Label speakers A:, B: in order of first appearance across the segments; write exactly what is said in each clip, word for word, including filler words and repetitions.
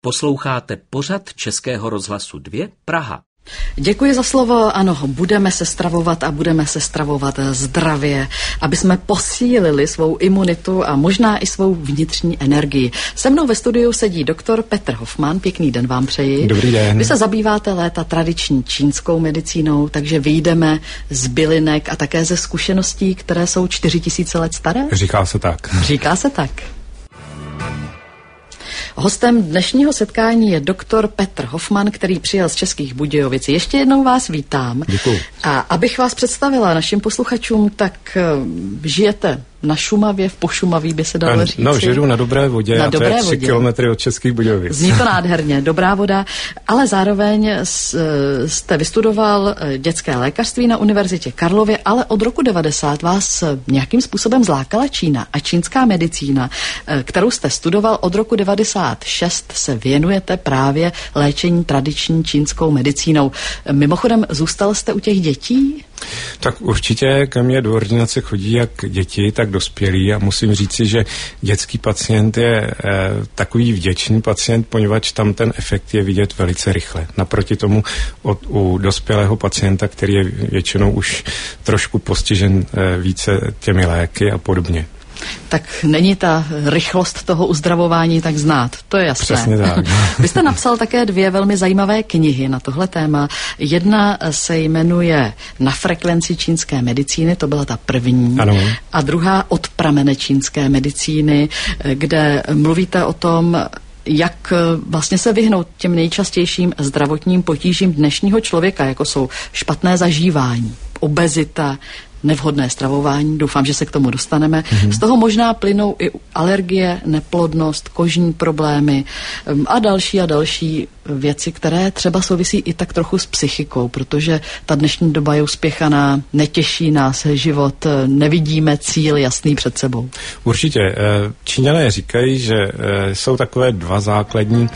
A: Posloucháte pořad Českého rozhlasu dva Praha.
B: Děkuji za slovo. Ano, budeme se stravovat a budeme se stravovat zdravě, aby jsme posílili svou imunitu a možná i svou vnitřní energii. Se mnou ve studiu sedí doktor Petr Hofman. Pěkný den vám přeji.
C: Dobrý den.
B: Vy se zabýváte léta tradiční čínskou medicínou, takže vyjdeme z bylinek a také ze zkušeností, které jsou čtyři tisíce let staré?
C: Říká se tak.
B: Říká se tak. Hostem dnešního setkání je doktor Petr Hofman, který přijel z Českých Budějovic. Ještě jednou vás vítám.
C: Děkuji.
B: A abych vás představila našim posluchačům, tak žijete na Šumavě, v Pošumaví by se dalo říct.
C: No, žiju na Dobré vodě
B: na
C: a
B: dobré
C: to je tři
B: vodě.
C: kilometry od Českých Budějovic.
B: Zní to nádherně, dobrá voda, ale zároveň jste vystudoval dětské lékařství na Univerzitě Karlově, ale od roku devadesát vás nějakým způsobem zlákala Čína a čínská medicína, kterou jste studoval od roku devadesát šest, se věnujete právě léčení tradiční čínskou medicínou. Mimochodem, zůstal jste u těch dětí?
C: Tak určitě ke mně do ordinace chodí jak děti, tak dospělí a musím říci, že dětský pacient je e, takový vděčný pacient, poněvadž tam ten efekt je vidět velice rychle. Naproti tomu od, u dospělého pacienta, který je většinou už trošku postižen e, více těmi léky a podobně.
B: Tak není ta rychlost toho uzdravování tak znát, to je jasné.
C: Přesně tak.
B: Vy jste napsal také dvě velmi zajímavé knihy na tohle téma. Jedna se jmenuje Na frekvenci čínské medicíny, to byla ta první.
C: Ano.
B: A druhá Od pramene čínské medicíny, kde mluvíte o tom, jak vlastně se vyhnout těm nejčastějším zdravotním potížím dnešního člověka, jako jsou špatné zažívání, obezita, nevhodné stravování, doufám, že se k tomu dostaneme. Mm-hmm. Z toho možná plynou i alergie, neplodnost, kožní problémy a další a další věci, které třeba souvisí i tak trochu s psychikou, protože ta dnešní doba je uspěchaná, netěší nás život, nevidíme cíl jasný před sebou.
C: Určitě. Číňané říkají, že jsou takové dva základní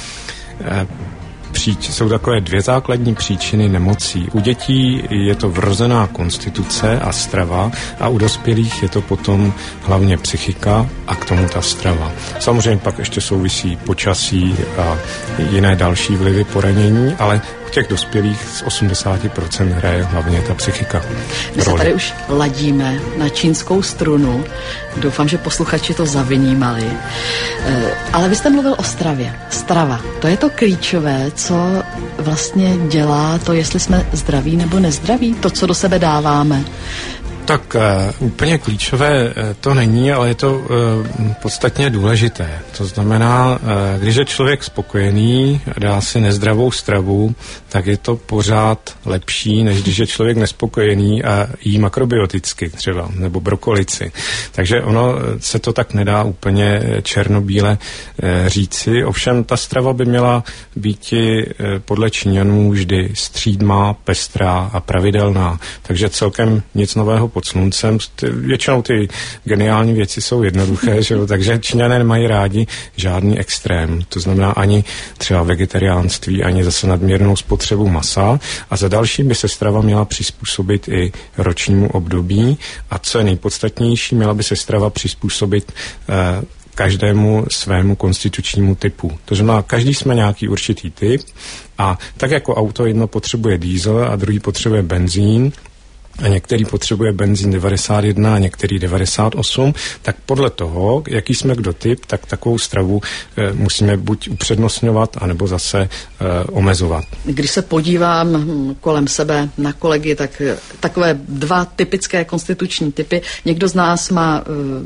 C: Příč, jsou takové dvě základní příčiny nemocí. U dětí je to vrozená konstituce a strava a u dospělých je to potom hlavně psychika a k tomu ta strava. Samozřejmě pak ještě souvisí počasí a jiné další vlivy poranění, ale u těch dospělých z osmdesát procent hraje hlavně ta psychika.
B: My se tady už ladíme na čínskou strunu. Doufám, že posluchači to zavinímali. E, ale vy jste mluvil o stravě. Strava, to je to klíčové, co vlastně dělá to, jestli jsme zdraví nebo nezdraví, to, co do sebe dáváme.
C: Tak uh, úplně klíčové uh, to není, ale je to uh, podstatně důležité. To znamená, uh, když je člověk spokojený a dá si nezdravou stravu, tak je to pořád lepší, než když je člověk nespokojený a jí makrobioticky třeba, nebo brokolici. Takže ono se to tak nedá úplně černobíle uh, říci. Ovšem ta strava by měla být uh, podle Číňanů vždy střídmá, pestrá a pravidelná. Takže celkem nic nového pod sluncem. Většinou ty geniální věci jsou jednoduché, že jo? Takže Číňané nemají rádi žádný extrém. To znamená ani třeba vegetariánství, ani zase nadměrnou spotřebu masa. A za další by se strava měla přizpůsobit i ročnímu období. A co je nejpodstatnější, měla by se strava přizpůsobit eh, každému svému konstitučnímu typu. To znamená, každý jsme nějaký určitý typ a tak jako auto jedno potřebuje diesel a druhý potřebuje benzín, a některý potřebuje benzín devadesát jedna a některý devadesát osm, tak podle toho, jaký jsme kdo typ, tak takovou stravu e, musíme buď upřednostňovat, anebo zase e, omezovat. Když
B: se podívám kolem sebe na kolegy, tak takové dva typické konstituční typy. Někdo z nás má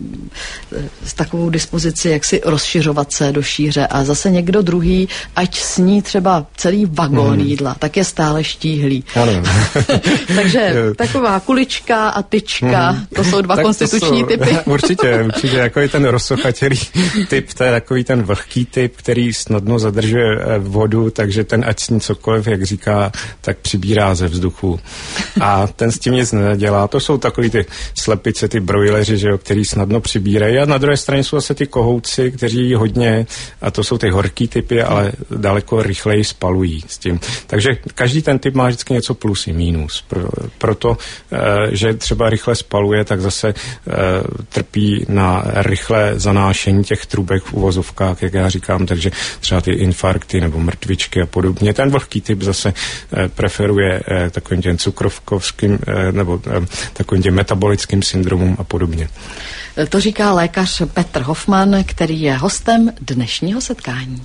B: e, takovou dispozici, jak si rozšiřovat se do šíře a zase někdo druhý, ať sní třeba celý vagón hmm. jídla, tak je stále štíhlý.
C: Ano.
B: Takže taková kulička a tyčka, mm. to jsou dva tak konstituční jsou, typy.
C: Určitě, určitě, jako je ten rozsochatělý typ, to je takový ten vlhký typ, který snadno zadržuje vodu, takže ten ať sní cokoliv, jak říká, tak přibírá ze vzduchu. A ten s tím nic nedělá. To jsou takový ty slepice, ty brojleři, že jo, který snadno přibírají. A na druhé straně jsou zase ty kohouci, kteří hodně, a to jsou ty horký typy, ale daleko rychleji spalují s tím. Takže každý ten typ má vždycky něco plus i mínus. Pro, proto že třeba rychle spaluje, tak zase trpí na rychlé zanášení těch trubek v uvozovkách, jak já říkám, takže třeba ty infarkty nebo mrtvičky a podobně. Ten vlhký typ zase preferuje takovým těm cukrovkovským nebo takovým těm metabolickým syndromům a podobně.
B: To říká lékař Petr Hofman, který je hostem dnešního setkání.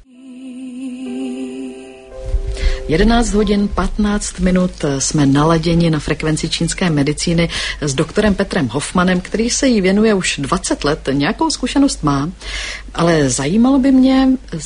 B: jedenáct hodin patnáct minut jsme naladěni na frekvenci čínské medicíny s doktorem Petrem Hofmanem, který se jí věnuje už dvacet let, nějakou zkušenost má, ale zajímalo by mě,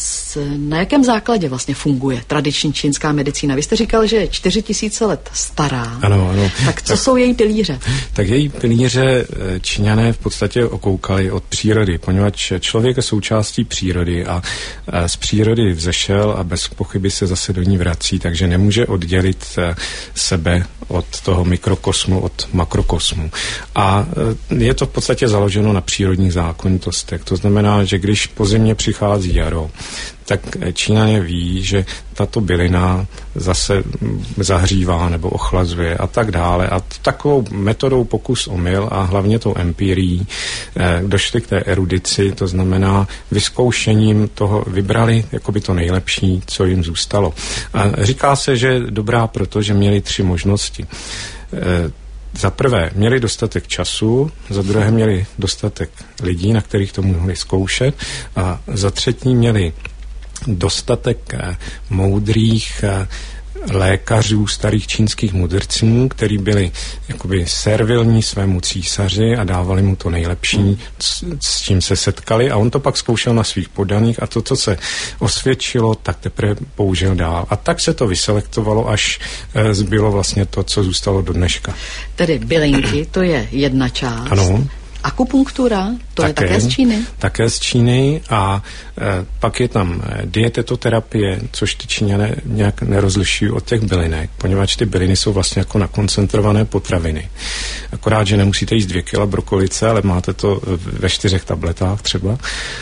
B: na jakém základě vlastně funguje tradiční čínská medicína. Vy jste říkal, že je čtyři tisíce let stará.
C: Ano, ano.
B: Tak co tak, jsou její pilíře?
C: Tak její pilíře Číňané v podstatě okoukali od přírody, poněvadž člověk je součástí přírody a z přírody vzešel a bez pochyby se zase do ní vrací, takže nemůže oddělit sebe od toho mikrokosmu, od makrokosmu. A je to v podstatě založeno na přírodních zákonitostech. To znamená, že když po zimě přichází jaro, tak Číňané ví, že tato bylina zase zahřívá nebo ochlazuje a tak dále. A takovou metodou pokus omyl a hlavně tou empirií eh, došli k té erudici, to znamená vyzkoušením toho vybrali jakoby to nejlepší, co jim zůstalo. A říká se, že dobrá, protože měli tři možnosti. Eh, Za prvé měli dostatek času, za druhé měli dostatek lidí, na kterých to mohli zkoušet a za třetí měli dostatek moudrých lékařů, starých čínských mudrců, kteří byli jakoby servilní svému císaři a dávali mu to nejlepší, s, s čím se setkali a on to pak zkoušel na svých poddaných a to, co se osvědčilo, tak teprve použil dál. A tak se to vyselektovalo, až e, zbylo vlastně to, co zůstalo do dneška.
B: Tedy bylinky, to je jedna část.
C: Ano.
B: Akupunktura, to také, je také z Číny?
C: Také z Číny a e, pak je tam dietetoterapie, což ty Číňané nějak nerozlišují od těch bylinek, poněvadž ty byliny jsou vlastně jako nakoncentrované potraviny. Akorát, že nemusíte jíst dvě kila brokolice, ale máte to ve čtyřech tabletách třeba.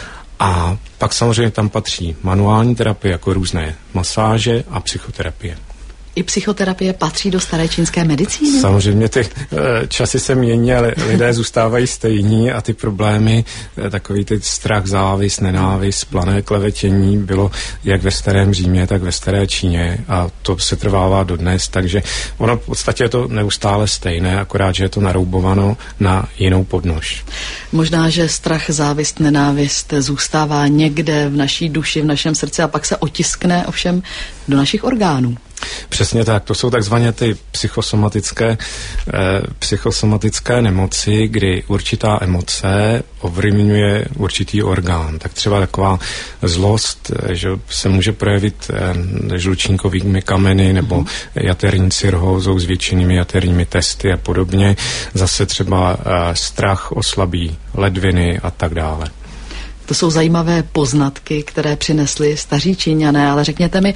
C: A pak samozřejmě tam patří manuální terapie, jako různé masáže a psychoterapie.
B: I psychoterapie patří do staré čínské medicíny?
C: Samozřejmě ty časy se mění, ale lidé zůstávají stejní a ty problémy, takový ty strach, závis, nenávist, plané klevetění bylo jak ve starém Římě, tak ve staré Číně a to se trvává dodnes, takže ono v podstatě je to neustále stejné, akorát, že je to naroubováno na jinou podnož.
B: Možná, že strach, závist, nenávist zůstává někde v naší duši, v našem srdci a pak se otiskne ovšem do našich orgánů.
C: Přesně tak, to jsou takzvané ty psychosomatické, eh, psychosomatické nemoci, kdy určitá emoce ovlivňuje určitý orgán. Tak třeba taková zlost, že se může projevit eh, žlučníkovými kameny nebo mm. jaterní cirhózou s většinými jaterními testy a podobně. Zase třeba eh, strach oslabí ledviny a tak dále.
B: To jsou zajímavé poznatky, které přinesli staří Číňané, ale řekněte mi,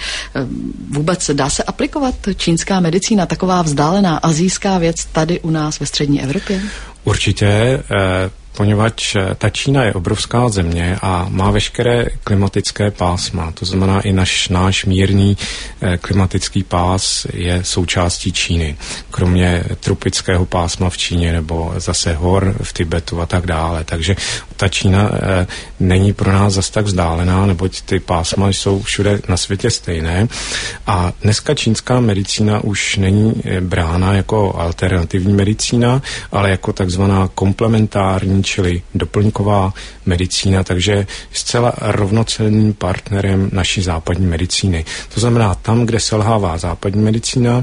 B: vůbec dá se aplikovat čínská medicína, taková vzdálená asijská věc tady u nás ve střední Evropě?
C: Určitě, eh, poněvadž ta Čína je obrovská země a má veškeré klimatické pásma. To znamená i naš, náš mírný eh, klimatický pás je součástí Číny. Kromě tropického pásma v Číně nebo zase hor v Tibetu a tak dále. Takže ta Čína eh, není pro nás zas tak vzdálená, neboť ty pásma jsou všude na světě stejné. A dneska čínská medicína už není brána jako alternativní medicína, ale jako takzvaná komplementární, čili doplňková medicína, takže zcela rovnocenným partnerem naší západní medicíny. To znamená, tam, kde selhává západní medicína,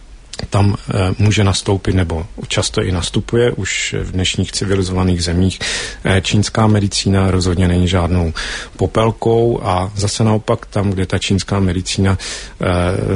C: tam e, může nastoupit, nebo často i nastupuje už v dnešních civilizovaných zemích. E, čínská medicína rozhodně není žádnou popelkou a zase naopak tam, kde ta čínská medicína e,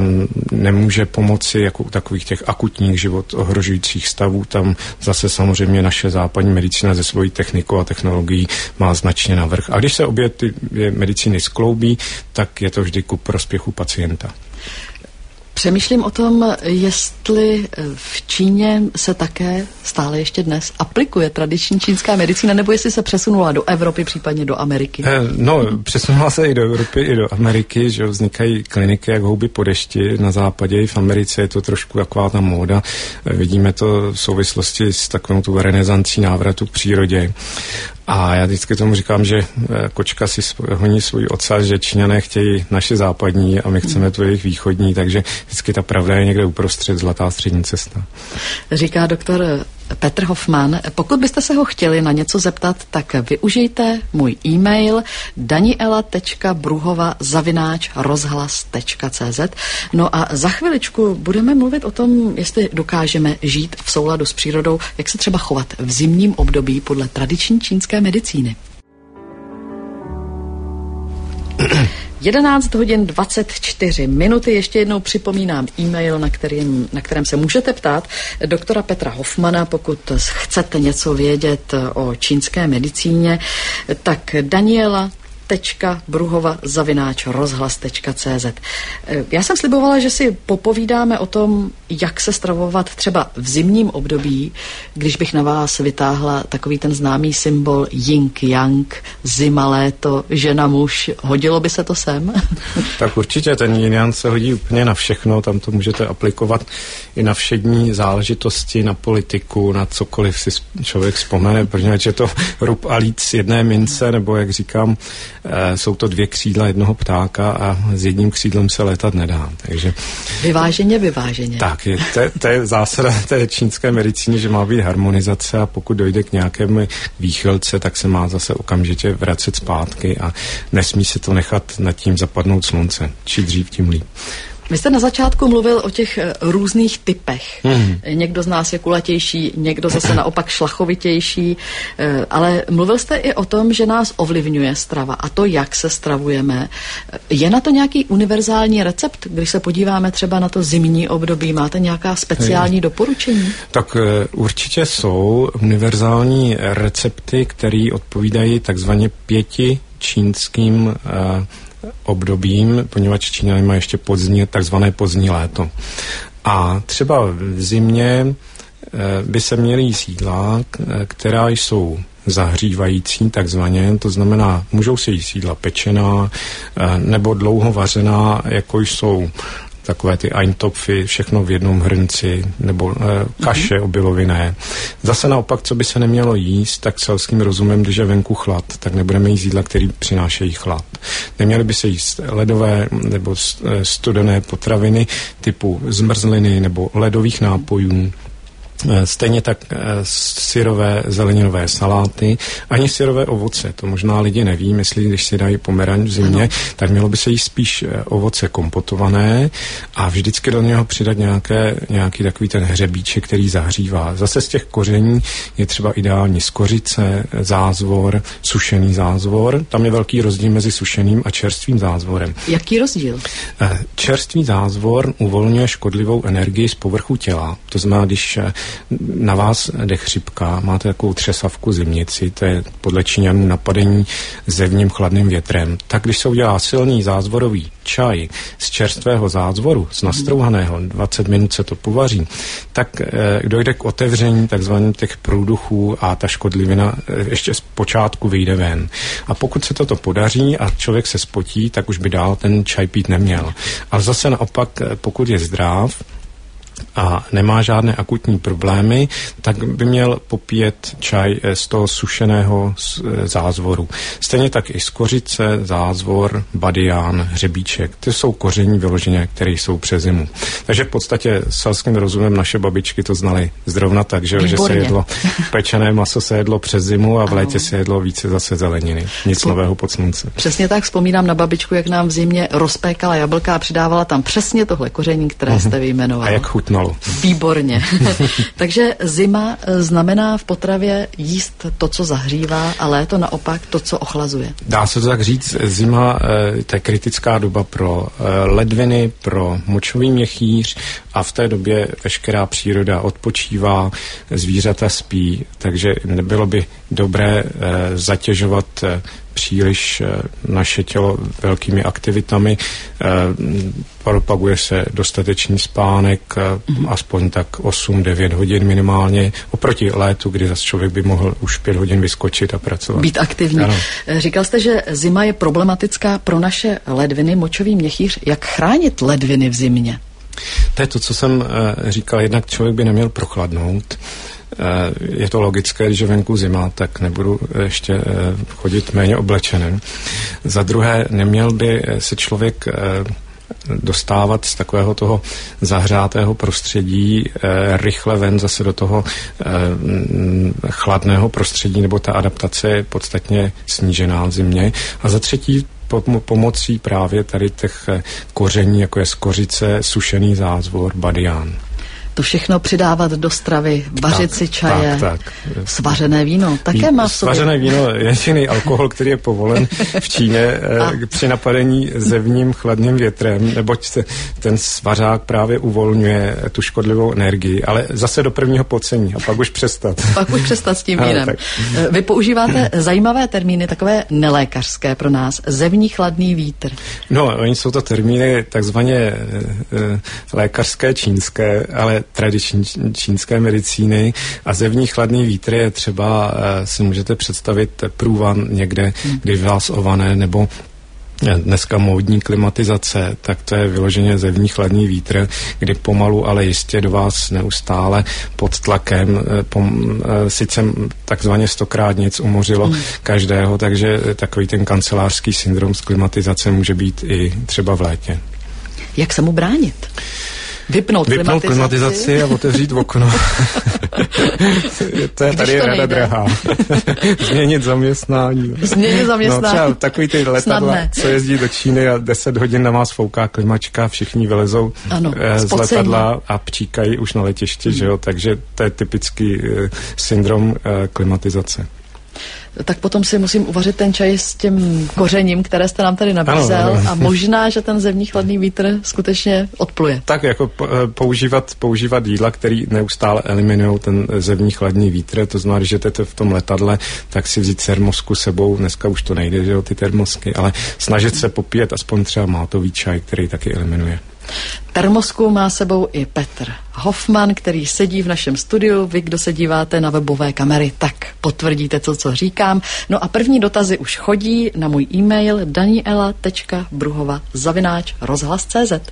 C: nemůže pomoci jako u takových těch akutních život ohrožujících stavů, tam zase samozřejmě naše západní medicína ze svojí technikou a technologií má značně navrch. A když se obě ty medicíny skloubí, tak je to vždy ku prospěchu pacienta.
B: Přemýšlím o tom, jestli v Číně se také stále ještě dnes aplikuje tradiční čínská medicína, nebo jestli se přesunula do Evropy, případně do Ameriky.
C: No, přesunula se i do Evropy, i do Ameriky, že vznikají kliniky jak houby po dešti na západě, i v Americe je to trošku taková ta móda. Vidíme to v souvislosti s takovou tu renesancí návratu k přírodě. A já vždycky tomu říkám, že kočka si honí svůj ocas, že Číňané chtějí naše západní a my chceme tu jejich východní, takže vždycky ta pravda je někde uprostřed, zlatá střední cesta.
B: Říká doktor Petr Hofmann. Pokud byste se ho chtěli na něco zeptat, tak využijte můj e-mail daniela tečka bruhova zavináč rozhlas tečka cé zet. No a za chviličku budeme mluvit o tom, jestli dokážeme žít v souladu s přírodou, jak se třeba chovat v zimním období podle tradiční čínské medicíny. jedenáct hodin dvacet čtyři minuty. Ještě jednou připomínám e-mail, na kterém, na kterém se můžete ptát doktora Petra Hofmana, pokud chcete něco vědět o čínské medicíně, tak Daniela tečka bruhova zavináč rozhlas tečka cé zet. Já jsem slibovala, že si popovídáme o tom, jak se stravovat třeba v zimním období, když bych na vás vytáhla takový ten známý symbol yin-yang, zima, léto, žena, muž. Hodilo by se to sem?
C: Tak určitě, ten yin-yang se hodí úplně na všechno, tam to můžete aplikovat i na všední záležitosti, na politiku, na cokoliv si člověk vzpomene, protože je to rub a líc z jedné mince, nebo jak říkám, jsou to dvě křídla jednoho ptáka a s jedním křídlem se létat nedá. Takže
B: vyváženě, vyváženě.
C: Tak, je, to, to je zásada té čínské medicíny, že má být harmonizace a pokud dojde k nějakému výchylce, tak se má zase okamžitě vracet zpátky a nesmí se to nechat nad tím zapadnout slunce. Čím dřív, tím líp.
B: Vy jste na začátku mluvil o těch různých typech. Mm. Někdo z nás je kulatější, někdo zase naopak šlachovitější, ale mluvil jste i o tom, že nás ovlivňuje strava a to, jak se stravujeme. Je na to nějaký univerzální recept, když se podíváme třeba na to zimní období? Máte nějaká speciální je. doporučení? Tak
C: určitě jsou univerzální recepty, které odpovídají takzvaně pěti čínským uh, obdobím, poněvadž Číňané mají ještě pozdní, takzvané pozdní léto. A třeba v zimě by se měly jíst jídla, která jsou zahřívající takzvaně, to znamená, můžou se jíst jídla pečená nebo dlouho vařená, jako jsou takové ty eintopfy, všechno v jednom hrnci, nebo e, kaše mm-hmm. obilovinné. Zase naopak, co by se nemělo jíst, tak selským rozumem, když je venku chlad, tak nebudeme jíst jídla, který přinášejí chlad. Neměly by se jíst ledové nebo studené potraviny typu zmrzliny nebo ledových nápojů. Stejně tak syrové zeleninové saláty, ani syrové ovoce. To možná lidi neví, myslí, když si dají pomeranč v zimě, ano. tak mělo by se jíst spíš ovoce kompotované a vždycky do něho přidat nějaké, nějaký takový ten hřebíček, který zahřívá. Zase z těch koření je třeba ideální skořice, zázvor, sušený zázvor. Tam je velký rozdíl mezi sušeným a čerstvým zázvorem.
B: Jaký rozdíl?
C: Čerstvý zázvor uvolňuje škodlivou energii z povrchu těla. To znamená, když na vás jde chřipka, máte takovou třesavku zimnici, to je podle Číňanů napadení zevním chladným větrem. Tak když se udělá silný zázvorový čaj z čerstvého zázvoru, z nastrouhaného, dvacet minut se to povaří, tak e, dojde k otevření takzvaných těch průduchů a ta škodlivina e, ještě z počátku vyjde ven. A pokud se toto podaří a člověk se spotí, tak už by dál ten čaj pít neměl. A zase naopak, pokud je zdrav, a nemá žádné akutní problémy, tak by měl popíjet čaj z toho sušeného zázvoru. Stejně tak i z kořice, zázvor, badián, hřebíček. To jsou koření vyloženě, které jsou přes zimu. Takže v podstatě selským rozumem naše babičky to znaly zrovna tak, že, že se jedlo pečené maso se jedlo přes zimu a v létě se jedlo více zase zeleniny. Nic nového pod slunce.
B: Přesně tak, vzpomínám na babičku, jak nám v zimě rozpékala jablka a přidávala tam přesně tohle koření, které jste vyjmenoval.
C: A jak chutnalo.
B: Výborně. Takže zima znamená v potravě jíst to, co zahřívá, a léto naopak to, co ochlazuje.
C: Dá se to tak říct, zima to je kritická doba pro ledviny, pro močový měchýř a v té době veškerá příroda odpočívá, zvířata spí, takže nebylo by dobré zatěžovat příliš naše tělo velkými aktivitami, propaguje se dostatečný spánek, mm. aspoň tak osm devět hodin minimálně, oproti létu, kdy zase člověk by mohl už pět hodin vyskočit a pracovat.
B: Být aktivní. Ano. Říkal jste, že zima je problematická pro naše ledviny, močový měchýř. Jak chránit ledviny v zimě?
C: To je to, co jsem říkal, jednak člověk by neměl prochladnout. Je to logické, když je venku zima, tak nebudu ještě chodit méně oblečený. Za druhé, neměl by se člověk dostávat z takového toho zahřátého prostředí rychle ven zase do toho chladného prostředí, nebo ta adaptace je podstatně snížená v zimě. A za třetí, pomocí právě tady těch koření, jako je skořice, sušený zázvor, badián.
B: To všechno přidávat do stravy, vařit tak, si čaje, tak, tak. Svařené víno, také má v sobě.
C: Svařené víno je jediný alkohol, který je povolen v Číně při napadení zevním chladným větrem, neboť se ten svařák právě uvolňuje tu škodlivou energii, ale zase do prvního pocení a pak už přestat.
B: Pak už přestat s tím vínem. No, vy používáte zajímavé termíny, takové nelékařské pro nás, zevní chladný vítr.
C: No, oni jsou to termíny takzvaně e, lékařské čínské, ale tradiční čínské medicíny a zevní chladný vítr je třeba, si můžete představit průvan někde, kdy vás ované, nebo dneska módní klimatizace, tak to je vyloženě zevní chladný vítr, kdy pomalu, ale jistě do vás neustále pod tlakem, pom, sice takzvaně stokrát nic umořilo mm. každého, takže takový ten kancelářský syndrom z klimatizace může být i třeba v létě.
B: Jak se mu bránit? Vypnout,
C: Vypnout
B: klimatizaci.
C: klimatizaci a otevřít okno. To je tady je rada drahá. Změnit zaměstnání.
B: Změnit zaměstnání.
C: No, třeba takový ty letadla, co jezdí do Číny a deset hodin na vás fouká klimačka, všichni vylezou ano, eh, z letadla a pčíkají už na letišti, hmm. že jo? Takže to je typický eh, syndrom eh, klimatizace.
B: Tak potom si musím uvařit ten čaj s tím kořením, které jste nám tady nabízel, ano, ano. A možná, že ten zevní chladný vítr skutečně odpluje.
C: Tak jako používat, používat jídla, který neustále eliminují ten zevní chladný vítr, to znamená, že jdete v tom letadle, tak si vzít termosku sebou, dneska už to nejde, že jo, ty termosky, ale snažit se popíjet aspoň třeba mátový čaj, který taky eliminuje.
B: Termosku má sebou i Petr Hofman, který sedí v našem studiu. Vy, kdo se díváte na webové kamery, tak potvrdíte to, co říkám. No a první dotazy už chodí na můj e-mail daniela tečka bruhova zavináč rozhlas tečka cz.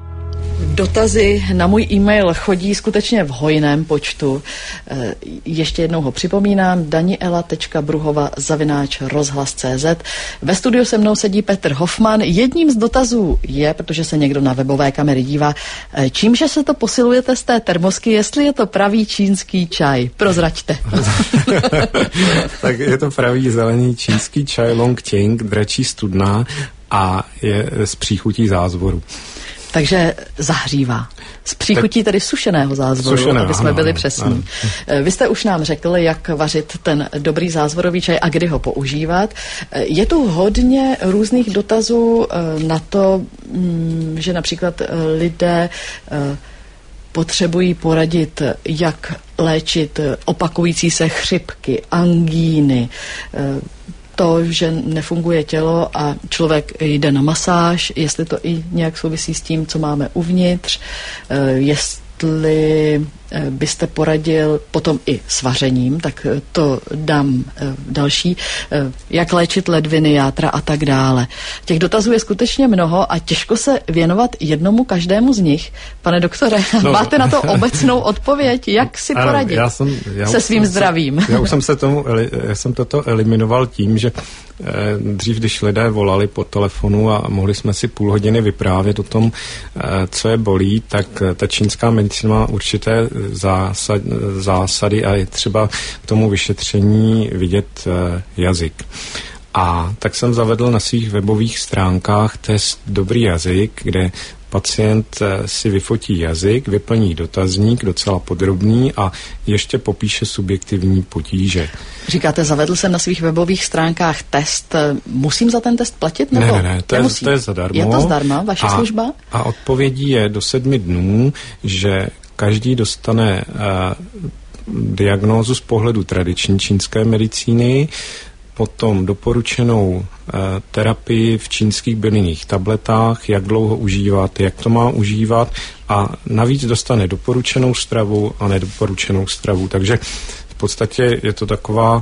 B: Dotazy na můj e-mail chodí skutečně v hojném počtu. E, ještě jednou ho připomínám, daniela tečka bruhova zavináč rozhlas tečka cz. Ve studiu se mnou sedí Petr Hofman. Jedním z dotazů je, protože se někdo na webové kamery dívá, e, čímže se to posilujete z té termosky, jestli je to pravý čínský čaj. Prozraďte.
C: Tak je to pravý zelený čínský čaj Long Ting, dračí studna a je z příchutí zázvoru.
B: Takže zahřívá. Z příchutí tedy sušeného zázvoru, Sušené, aby jsme ano, byli přesní. Ano. Vy jste už nám řekl, jak vařit ten dobrý zázvorový čaj a kdy ho používat. Je tu hodně různých dotazů na to, že například lidé potřebují poradit, jak léčit opakující se chřipky, angíny, to, že nefunguje tělo a člověk jde na masáž, jestli to i nějak souvisí s tím, co máme uvnitř, jestli byste poradil potom i s vařením, tak to dám další, jak léčit ledviny, játra a tak dále. Těch dotazů je skutečně mnoho a těžko se věnovat jednomu každému z nich. Pane doktore, no, máte na to obecnou odpověď, jak si ano, poradit já jsem, já se svým
C: jsem,
B: zdravím?
C: Já už jsem se tomu, já jsem toto eliminoval tím, že dřív, když lidé volali po telefonu a mohli jsme si půl hodiny vyprávět o tom, co je bolí, tak ta čínská medicína má určité zásad, zásady a je třeba k tomu vyšetření vidět jazyk. A tak jsem zavedl na svých webových stránkách test Dobrý jazyk, kde pacient si vyfotí jazyk, vyplní dotazník docela podrobný a ještě popíše subjektivní potíže.
B: Říkáte, zavedl jsem na svých webových stránkách test. Musím za ten test platit? Nebo
C: ne, ne, ne, to je, to je zadarmo.
B: Je to zdarma, vaše
C: a,
B: služba?
C: A odpovědí je do sedmi dnů, že každý dostane uh, diagnózu z pohledu tradiční čínské medicíny, potom doporučenou e, terapii v čínských bylinných tabletách, jak dlouho užívat, jak to má užívat a navíc dostane doporučenou stravu a nedoporučenou stravu. Takže v podstatě je to taková,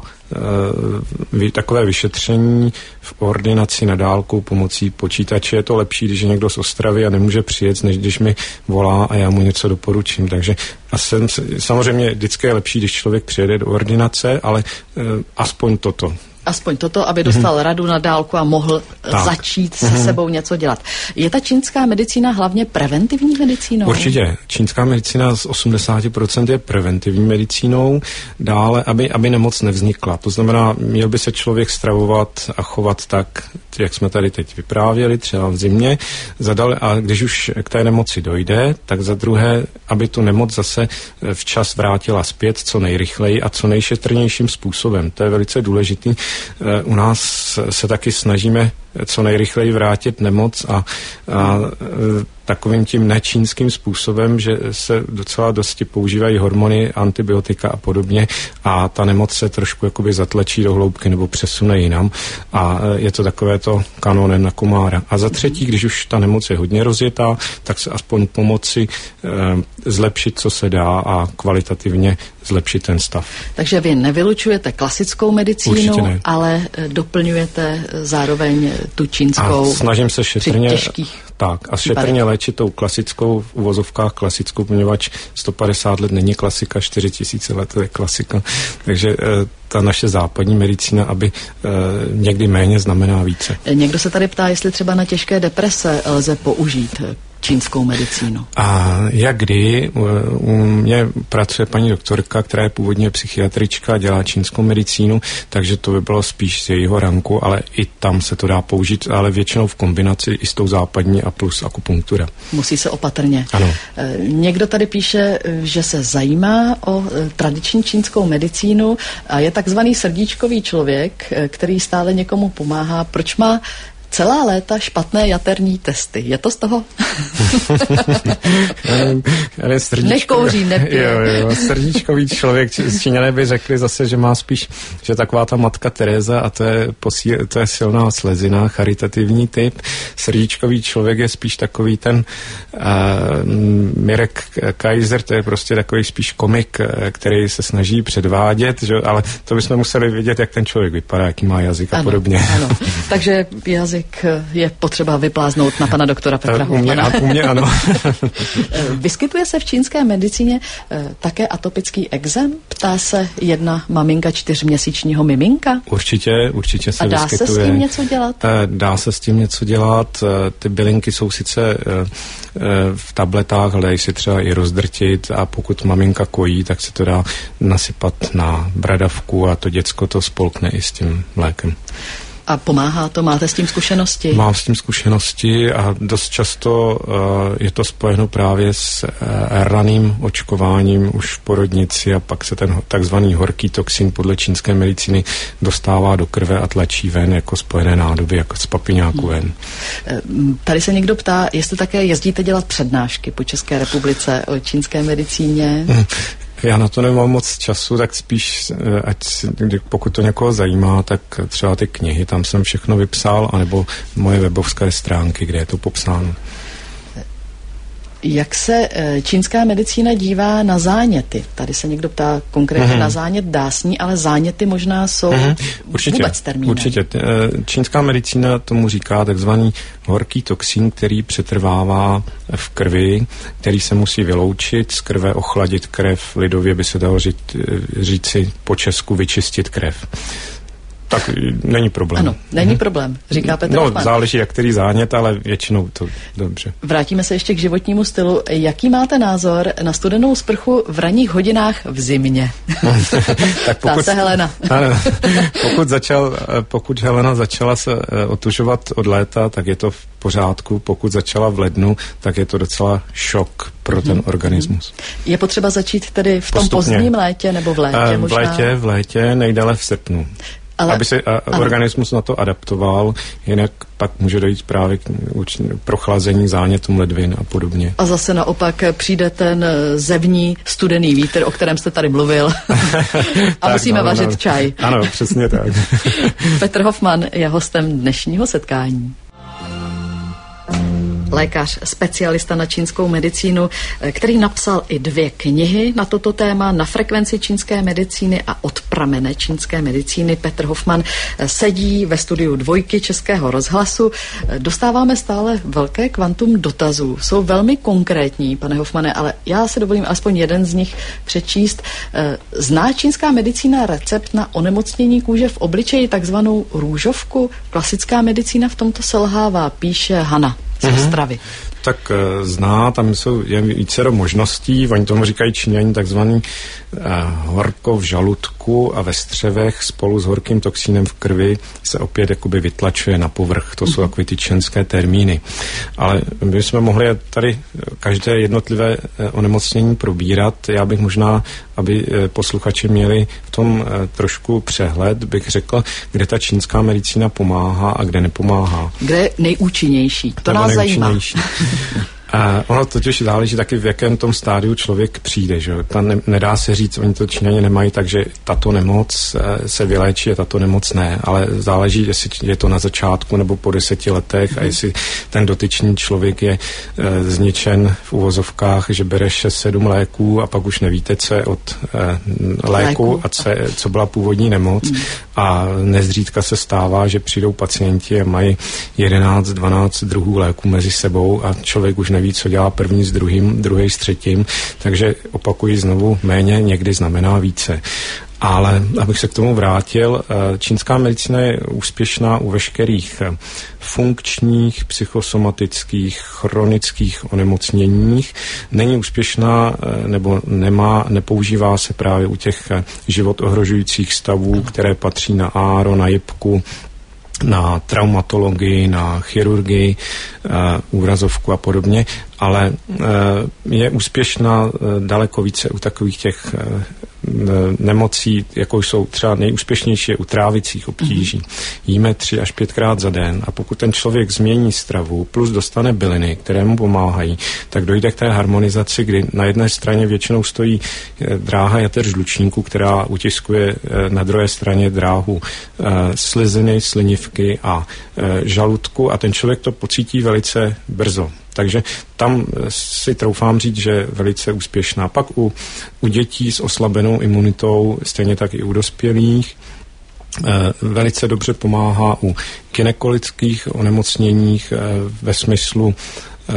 C: e, takové vyšetření v ordinaci na dálku pomocí počítače. Je to lepší, když je někdo z Ostravy a nemůže přijet, než když mi volá a já mu něco doporučím. Takže a jsem, samozřejmě vždycky je lepší, když člověk přijede do ordinace, ale e, aspoň toto.
B: Aspoň toto, aby dostal mm-hmm. radu na dálku a mohl tak. začít se mm-hmm. sebou něco dělat. Je ta čínská medicína hlavně preventivní medicínou?
C: Určitě. Čínská medicína z osmdesát procent je preventivní medicínou. Dále, aby, aby nemoc nevznikla. To znamená, měl by se člověk stravovat a chovat tak, jak jsme tady teď vyprávěli, třeba v zimě. Zadal, a když už k té nemoci dojde, tak za druhé, aby tu nemoc zase včas vrátila zpět co nejrychleji a co nejšetrnějším způsobem. To je velice důležitý. U nás se taky snažíme co nejrychleji vrátit nemoc a, a takovým tím nečínským způsobem, že se docela dosti používají hormony, antibiotika a podobně a ta nemoc se trošku jakoby zatlačí do hloubky nebo přesune jinam a je to takové to kanonem na komára. A za třetí, když už ta nemoc je hodně rozjetá, tak se aspoň pomoci e, zlepšit, co se dá a kvalitativně zlepšit ten stav.
B: Takže vy nevylučujete klasickou medicínu, ne. ale doplňujete zároveň tu čínskou.
C: A snažím se šetrně
B: těžkých
C: tak a šetrně léčit tou klasickou, v uvozovkách klasickou, poněvadž sto padesát let není klasika, čtyři tisíce let to je klasika. Takže e, ta naše západní medicína, aby e, někdy méně znamená více.
B: Někdo se tady ptá, jestli třeba na těžké deprese lze použít čínskou medicínu.
C: A jak kdy? U mě pracuje paní doktorka, která je původně psychiatrička a dělá čínskou medicínu, takže to by bylo spíš z jejího ranku, ale i tam se to dá použít, ale většinou v kombinaci i s tou západní a plus akupunktura.
B: Musí se opatrně.
C: Ano.
B: Někdo tady píše, že se zajímá o tradiční čínskou medicínu a je takzvaný srdíčkový člověk, který stále někomu pomáhá. Proč má celá léta špatné jaterní testy? Je to z toho? Nekouří, nepije.
C: Jo, jo, srdíčkový člověk, Číňané by řekli zase, že má spíš, že taková ta matka Teresa a to je, posíl, to je silná slezina, charitativní typ. Srdíčkový člověk je spíš takový ten uh, Mirek Kaiser, to je prostě takový spíš komik, který se snaží předvádět, že? Ale to bychom museli vidět, jak ten člověk vypadá, jaký má jazyk a ano, podobně.
B: Ano. Takže jazyk je potřeba vypláznout na pana doktora Petra Hofmana.
C: U mě ano.
B: Vyskytuje se v čínské medicíně také atopický ekzém? Ptá se jedna maminka čtyřměsíčního miminka.
C: Určitě, určitě se
B: A dá
C: vyskytuje.
B: se s tím něco dělat?
C: Dá se s tím něco dělat. Ty bylinky jsou sice v tabletách, ale dají si třeba i rozdrtit a pokud maminka kojí, tak se to dá nasypat na bradavku a to děcko to spolkne i s tím mlékem.
B: A pomáhá to? Máte s tím zkušenosti?
C: Mám s tím zkušenosti a dost často uh, je to spojeno právě s uh, raným očkováním už v porodnici a pak se ten takzvaný horký toxin podle čínské medicíny dostává do krve a tlačí ven jako spojené nádoby, jako z papiňáku ven.
B: Hmm. Tady se někdo ptá, jestli také jezdíte dělat přednášky po České republice o čínské medicíně?
C: Hmm. Já na to nemám moc času, tak spíš, ať pokud to někoho zajímá, tak třeba ty knihy, tam jsem všechno vypsal, anebo moje webovské stránky, kde je to popsáno.
B: Jak se čínská medicína dívá na záněty? Tady se někdo ptá konkrétně mm-hmm. na zánět dásní, ale záněty možná jsou mm-hmm.
C: určitě,
B: vůbec termínem.
C: Určitě. Čínská medicína tomu říká takzvaný horký toxín, který přetrvává v krvi, který se musí vyloučit z krve, ochladit krev, lidově by se dalo říct, říci po česku vyčistit krev. Tak není problém.
B: Ano, není hmm. problém, říká Petr
C: No,
B: Hofman.
C: záleží, jak který zánět, ale většinou to dobře.
B: Vrátíme se ještě k životnímu stylu. Jaký máte názor na studenou sprchu v ranních hodinách v zimě? Tak pokud, se Helena.
C: Ano, pokud, začal, pokud Helena začala se otužovat od léta, tak je to v pořádku. Pokud začala v lednu, tak je to docela šok pro ten hmm. organismus.
B: Je potřeba začít tedy v tom
C: Postupně.
B: pozdním létě nebo v létě
C: v
B: možná?
C: V létě, v létě, nejdéle v srpnu.
B: Ale,
C: aby se a, organismus na to adaptoval, jinak pak může dojít právě k prochlazení, zánětům ledvin a podobně.
B: A zase naopak přijde ten zevní studený vítr, o kterém jste tady mluvil a
C: tak,
B: musíme
C: no,
B: vařit
C: no,
B: čaj.
C: Ano, přesně tak.
B: Petr Hofmann je hostem dnešního setkání. Lékař, specialista na čínskou medicínu, který napsal i dvě knihy na toto téma, Na frekvenci čínské medicíny a Od pramene čínské medicíny. Petr Hofmann sedí ve studiu Dvojky Českého rozhlasu. Dostáváme stále velké kvantum dotazů. Jsou velmi konkrétní, pane Hofmane, ale já se dovolím aspoň jeden z nich přečíst. Zná čínská medicína recept na onemocnění kůže v obličeji, takzvanou růžovku? Klasická medicína v tomto selhává, píše Hana z Ostravy.
C: Tak zná, tam jsou je vícero možností, oni tomu říkají Číňani takzvaný eh, horko v žaludku a ve střevech spolu s horkým toxínem v krvi se opět jakoby vytlačuje na povrch. To jsou takové ty čínské termíny. Ale my jsme mohli tady každé jednotlivé eh, onemocnění probírat. Já bych možná, aby eh, posluchači měli v tom eh, trošku přehled, bych řekl, kde ta čínská medicína pomáhá a kde nepomáhá.
B: Kde je nejúčinnější? To nás zajímá.
C: A ono totiž záleží taky, v jakém tom stádiu člověk přijde. Že? Ta ne, nedá se říct, oni to Číňani nemají, takže tato nemoc se vyléčí a tato nemoc ne. Ale záleží, jestli je to na začátku nebo po deseti letech a jestli ten dotyčný člověk je e, zničen v uvozovkách, že bere šest sedm léků a pak už nevíte, co je od e, léku, léku a co, je, co byla původní nemoc. Hmm. A nezřídka se stává, že přijdou pacienti a mají jedenáct dvanáct druhů léků mezi sebou a člověk už neví, co dělá první s druhým, druhý s třetím, takže opakuji znovu, méně někdy znamená více. Ale abych se k tomu vrátil, čínská medicína je úspěšná u veškerých funkčních, psychosomatických, chronických onemocněních. Není úspěšná nebo nemá, nepoužívá se právě u těch život ohrožujících stavů, které patří na áro, na jipku, na traumatologii, na chirurgii, uh, úrazovku a podobně, ale uh, je úspěšná uh, daleko více u takových těch uh, nemocí, jako jsou třeba nejúspěšnější je u trávicích obtíží. Jíme tři až pětkrát za den a pokud ten člověk změní stravu plus dostane byliny, které mu pomáhají, tak dojde k té harmonizaci, kdy na jedné straně většinou stojí dráha jater žlučníku, která utiskuje na druhé straně dráhu sliziny, slinivky a žaludku a ten člověk to pocítí velice brzo. Takže tam si troufám říct, že je velice úspěšná. Pak u, u dětí s oslabenou imunitou, stejně tak i u dospělých, eh, velice dobře pomáhá u gynekologických onemocněních eh, ve smyslu eh,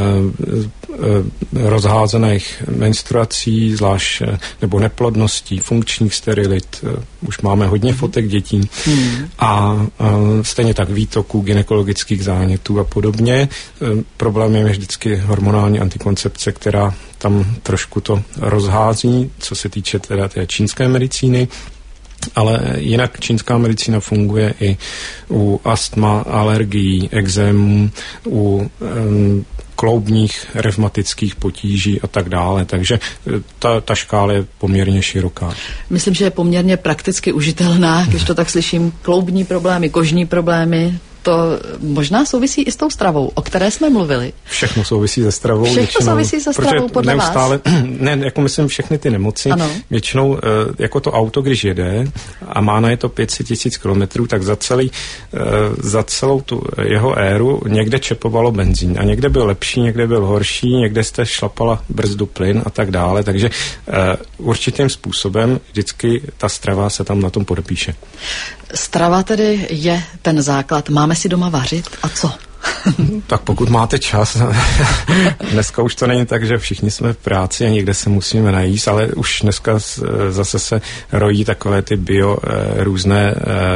C: eh, rozházených menstruací, zvlášť eh, nebo neplodností, funkčních sterilit. Eh, už máme hodně fotek dětí. Hmm. A eh, stejně tak výtoků, gynekologických zánětů a podobně. Eh, problémem je vždycky hormonální antikoncepce, která tam trošku to rozhází, co se týče teda té čínské medicíny. Ale jinak čínská medicína funguje i u astma, alergií, ekzémů, u um, kloubních revmatických potíží a tak dále. Takže ta, ta škála je poměrně široká.
B: Myslím, že je poměrně prakticky užitelná, když to tak slyším, kloubní problémy, kožní problémy. To možná souvisí i s tou stravou, o které jsme mluvili.
C: Všechno souvisí se stravou.
B: Všechno
C: většinou,
B: souvisí se stravou podle
C: neustále,
B: vás?
C: Ne, jako myslím všechny ty nemoci.
B: Ano.
C: Většinou, jako to auto, když jede a má na je to pět set tisíc kilometrů, tak za, celý, za celou tu jeho éru někde čepovalo benzín. A někde byl lepší, někde byl horší, někde jste šlapala brzdu plyn a tak dále. Takže určitým způsobem vždycky ta strava se tam na tom podepíše.
B: Strava tedy je ten základ. Máme si doma vařit a co?
C: Tak pokud máte čas, dneska už to není tak, že všichni jsme v práci a někde se musíme najíst, ale už dneska zase se rojí takové ty bio různé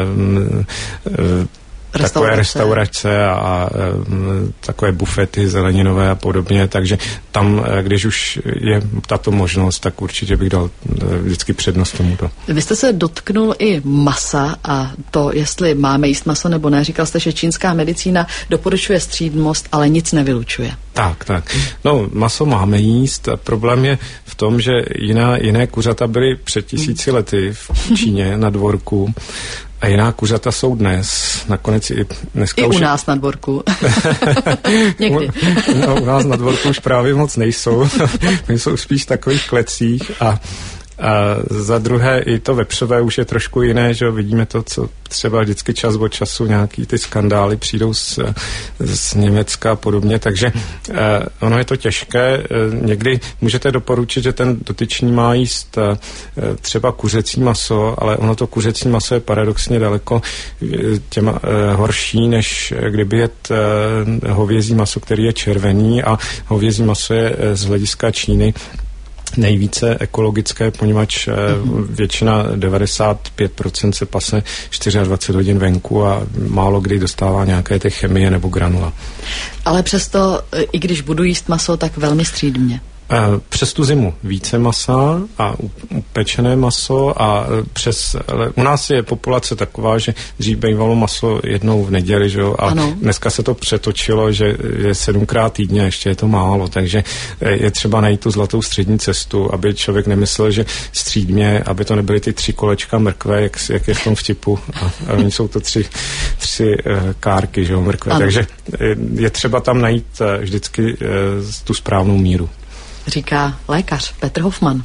B: Restaurace.
C: takové restaurace a, a takové bufety zeleninové a podobně, takže tam, když už je tato možnost, tak určitě bych dal vždycky přednost tomuto.
B: Vy jste se dotknul i masa a to, jestli máme jíst maso nebo ne. Říkal jste, že čínská medicína doporučuje střídmost, ale nic nevylučuje.
C: Tak, tak. No, maso máme jíst. Problém je v tom, že jiná, jiné kuřata byly před tisíci lety v Číně na dvorku A jiná kuřata jsou dnes, nakonec i dneska
B: I
C: už...
B: u nás na dvorku. Někdy.
C: No, u nás na dvorku už právě moc nejsou. My jsou spíš v takových klecích a A za druhé i to vepřové už je trošku jiné, že vidíme to, co třeba vždycky čas od času nějaký ty skandály přijdou z, z Německa a podobně, takže eh, ono je to těžké. Eh, někdy můžete doporučit, že ten dotyčný má jíst eh, třeba kuřecí maso, ale ono to kuřecí maso je paradoxně daleko těma, eh, horší, než kdyby jet eh, hovězí maso, který je červený, a hovězí maso je eh, z hlediska Číny nejvíce ekologické, poněvadž mm-hmm. většina devadesát pět procent se pase dvacet čtyři hodin venku a málo kdy dostává nějaké té chemie nebo granula.
B: Ale přesto, i když budu jíst maso, tak velmi střídmě.
C: Přes tu zimu více masa a upečené maso a přes, u nás je populace taková, že dřív bývalo maso jednou v neděli, že jo, a ano. Dneska se to přetočilo, že je sedmkrát týdně, ještě je to málo, takže je třeba najít tu zlatou střední cestu, aby člověk nemyslel, že střídmě, aby to nebyly ty tři kolečka mrkve, jak, jak je v tom vtipu, a, a oni jsou to tři, tři kárky, že jo, mrkve, ano. Takže je třeba tam najít vždycky tu správnou míru.
B: Říká lékař Petr Hofman.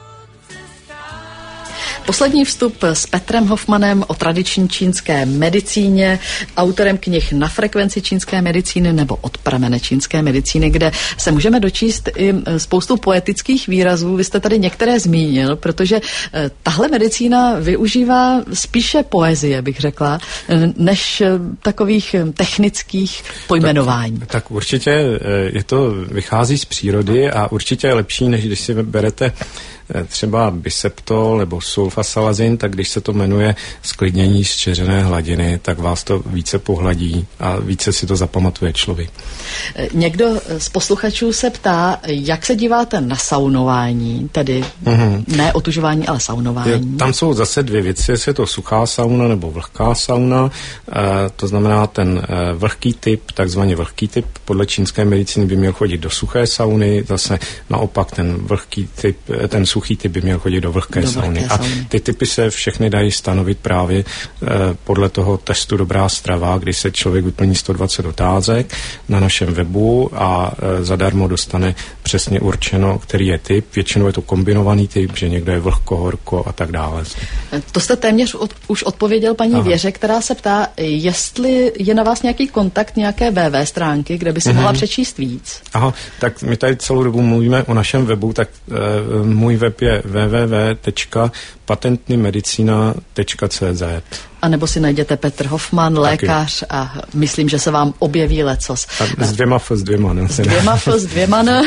B: Poslední vstup s Petrem Hofmanem o tradiční čínské medicíně, autorem knih Na frekvenci čínské medicíny nebo Od pramene čínské medicíny, kde se můžeme dočíst i spoustu poetických výrazů. Vy jste tady některé zmínil, protože tahle medicína využívá spíše poezie, bych řekla, než takových technických pojmenování.
C: Tak, tak určitě je to, vychází z přírody a určitě je lepší, než když si berete třeba biseptol nebo sulfasalazin, tak když se to jmenuje sklidnění zčeřené hladiny, tak vás to více pohladí a více si to zapamatuje člověk.
B: Někdo z posluchačů se ptá, jak se díváte na saunování, tedy mm-hmm. ne otužování, ale saunování.
C: Je, tam jsou zase dvě věci, jestli je to suchá sauna nebo vlhká sauna, e, to znamená ten e, vlhký typ, takzvaně vlhký typ, podle čínské medicíny by měl chodit do suché sauny, zase naopak ten vlhký typ, ten suchý typ by měl chodit do vlhké do sauny. Vlhké sauny. A ty typy se všechny dají stanovit právě e, podle toho testu Dobrá strava, kdy se člověk vyplní sto dvacet otázek na našem webu a e, zadarmo dostane přesně určeno, který je typ. Většinou je to kombinovaný typ, že někdo je vlhko, horko a tak dále.
B: To jste téměř od, už odpověděl paní Aha. Věře, která se ptá, jestli je na vás nějaký kontakt, nějaké www stránky, kde by si mm-hmm. mohla přečíst víc.
C: Aha, tak my tady celou dobu mluvíme o našem webu, tak e, můj web je w w w tečka patentnymedicina tečka c z.
B: A nebo si najděte Petr Hofman, lékař, a myslím, že se vám objeví lecos.
C: A s dvěma f, s dvěma, ne?
B: S dvěma f, s dvěma ne.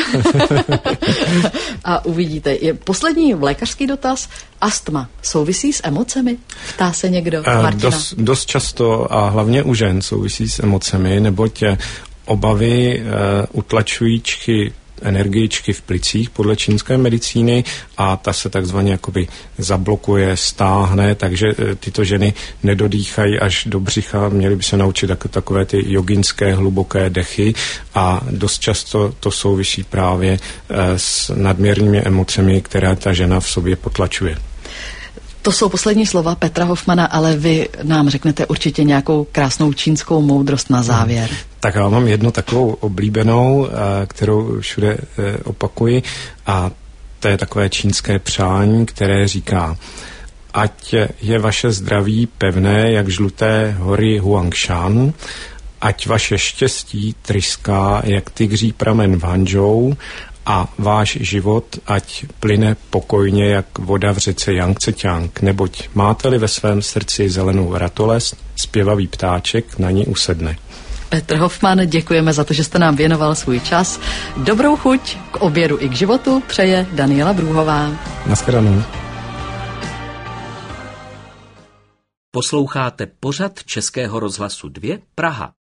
B: A uvidíte. Je poslední lékařský dotaz. Astma souvisí s emocemi? Ptá se někdo, Martina.
C: Dost, dost často a hlavně u žen souvisí s emocemi, neboť obavy uh, utlačují čchy energiičky v plicích podle čínské medicíny a ta se takzvaně jakoby zablokuje, stáhne, takže tyto ženy nedodýchají až do břicha, měly by se naučit takové ty joginské hluboké dechy a dost často to souvisí právě s nadměrnými emocemi, které ta žena v sobě potlačuje.
B: To jsou poslední slova Petra Hofmana, ale vy nám řeknete určitě nějakou krásnou čínskou moudrost na závěr.
C: Tak já mám jednu takovou oblíbenou, kterou všude opakuji, a to je takové čínské přání, které říká: ať je vaše zdraví pevné, jak žluté hory Huangshan, ať vaše štěstí tryská, jak tygří pramen v Hanžou, a váš život ať plyne pokojně, jak voda v řece Yangtze-kiang, neboť máte-li ve svém srdci zelenou ratolest, zpěvavý ptáček na ní usedne.
B: Petr Hofman, děkujeme za to, že jste nám věnoval svůj čas. Dobrou chuť k obědu i k životu přeje Daniela Brůhová.
C: Naschledanou.
A: Posloucháte pořad Českého rozhlasu dva Praha.